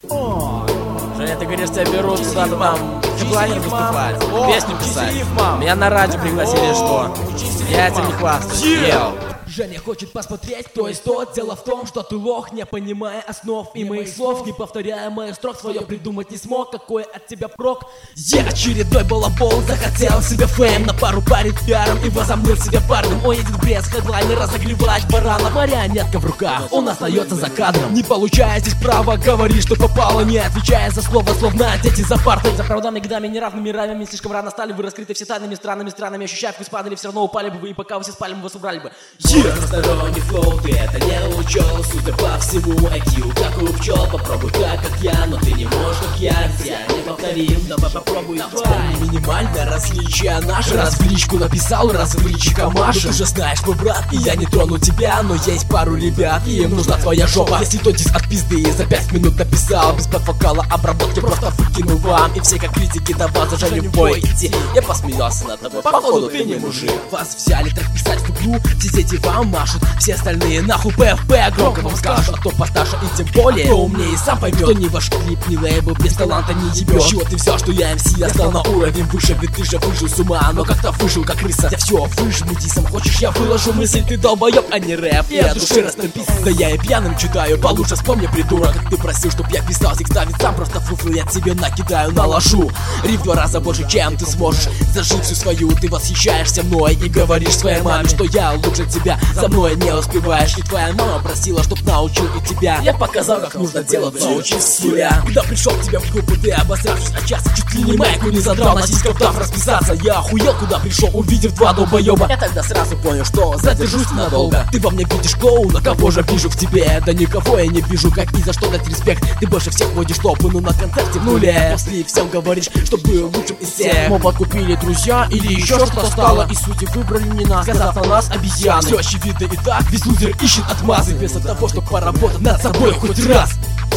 Женя, ты говоришь, тебя берут сюда, там, хедлайнер выступать, песню писать. Меня на радио пригласили, что? Я этим не хвастаюсь. Женя хочет посмотреть, кто есть тот. Дело в том, что ты лох, не понимая основ и моих слов, не повторяя моих строк, свое придумать не смог. Какой от тебя прок? Я очередной балабол, захотел себе фейм, на пару парень пиаром и возомнил себя парнем. Ой, этот бред, хедлайнер разогревать барана, марионетка в руках, он остается за кадром. Не получая здесь права, говори, что попало, не отвечая за слово, словно дети за партой. За проводами, годами, неравными равнями, слишком рано стали вы раскрыты все тайными странами, ощущая вкус падали, все равно упали бы вы, и пока вы все спали, мы вас убрали бы. Разносторонний флоу, ты это не учел. Судя по всему, IQ как у пчел. Попробуй так, как я, но ты не можешь, как я. Я не повторим, давай попробуй, давай. Минимальное различие наше. Раз в личку написал, раз в личико Маша. Ты же знаешь, мой брат, и я не трону тебя. Но есть пару ребят, и им нужна твоя жопа. Если то диск от пизды за 5 минут написал, без подвокала обработки просто выкину вам. И все как критики до вас зажали в бой идти. Я посмеялся над тобой, походу ты не мужик. Вас взяли трек писать в игру, все дети вам машут, все остальные нахуй ПФП. Громко вам скажут, а кто постарше и тем более кто умнее сам поймет, что ни ваш клип, ни лейбл без таланта не ебет. Чего ты взял, что я МС, я стал на уровень выше, ведь ты же выжил с ума, но как-то выжил как крыса. Я все выжму дисом, хочешь я выложу мысль, ты долбоеб, а не рэп. И от души растопись, да я и пьяным читаю. Получше вспомни, придурок, как ты просил, чтоб я писал текста, ведь сам просто фуфлы я тебе накидаю, наложу. Риф в 2 раза больше, чем ты сможешь зажить всю свою. Ты восхищаешься мной и говоришь своей маме, что я лучше тебя, за мной не успеваешь. И твоя мама просила, чтоб научил и тебя. Я показал, как нужно делать, научив с нуля. Когда пришел к тебе в группу, ты обосравшись от часа, чуть ли не майку не задрал, на сиськах дав расписаться. Я охуел, куда пришел, увидев 2 долбоеба. Я тогда сразу понял, что задержусь надолго. Ты во мне видишь клоу, на кого же вижу в тебе? Да никого я не вижу, как и за что дать респект. Ты больше всех водишь топы, ну на концерте в нуле. После всем говоришь, что был лучшим из всех. Мол, подкупили друзья или еще что-то стало, и судьи выбрали не нас, сказав на нас обезьяны. Все очевидно и так, весь лузер ищет отмазы, вместо того, чтобы поработать над собой хоть раз.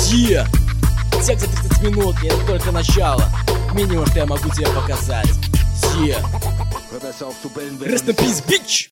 Текст за 30 минут, и это только начало. Минимум, что я могу тебе показать. Rest in peace, bitch!